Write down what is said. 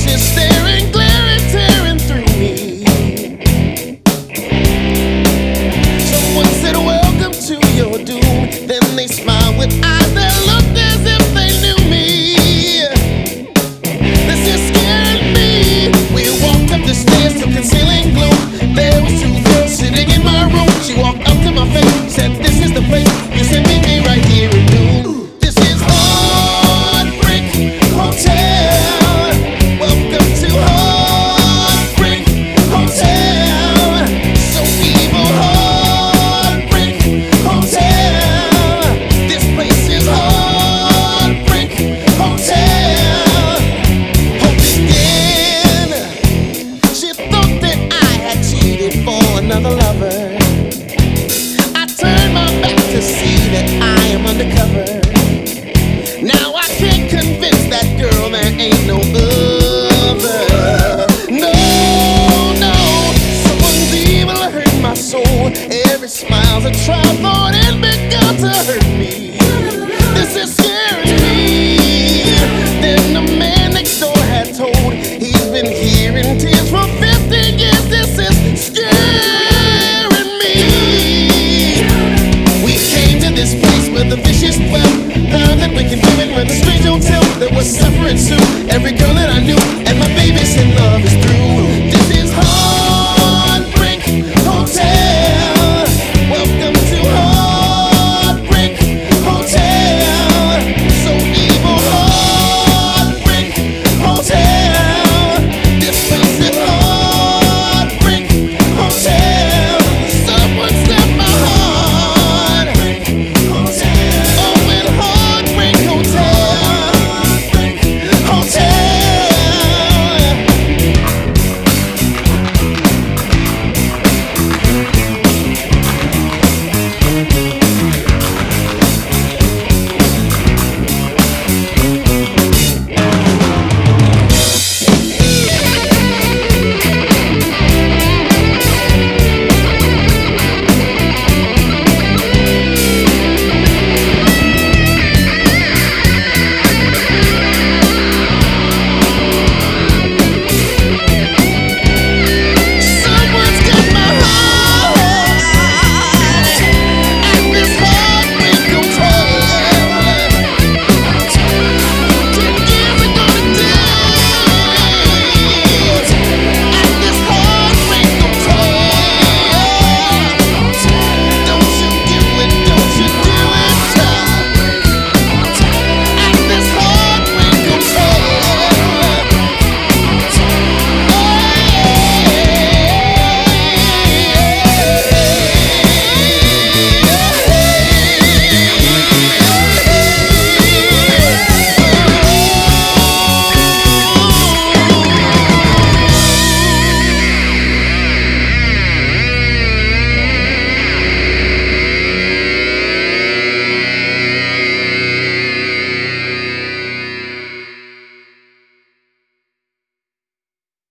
She's staring, glaring, tearing through me. Someone said, welcome to your doom. Then they smiled with eyes that looked as if they knew me. This is scaring me. We walked up the stairs to concealing gloom. There was two girls sitting in my room. She walked up to my face, said, this is the place. You said, meet me right here in noon. This is Heartbreak Hotel. Welcome to Heartbreak Hotel. So evil, Heartbreak Hotel. This place is Heartbreak Hotel. Hoping again. She thought that I had cheated for another lover. I turned my back to see that I am undercover. Now I can't convince that girl there ain't no other. No, no, someone's evil hurt my soul. Every smile's a trial thought and begun to hurt me. This is scaring me. Then the man next door had told he's been hearing tears for 15 years. This is scaring me. We came to this place where the vicious dwell. Heard that we can do it when the strange don't tell. There was suffering soon. Every girl that I knew and my baby said love is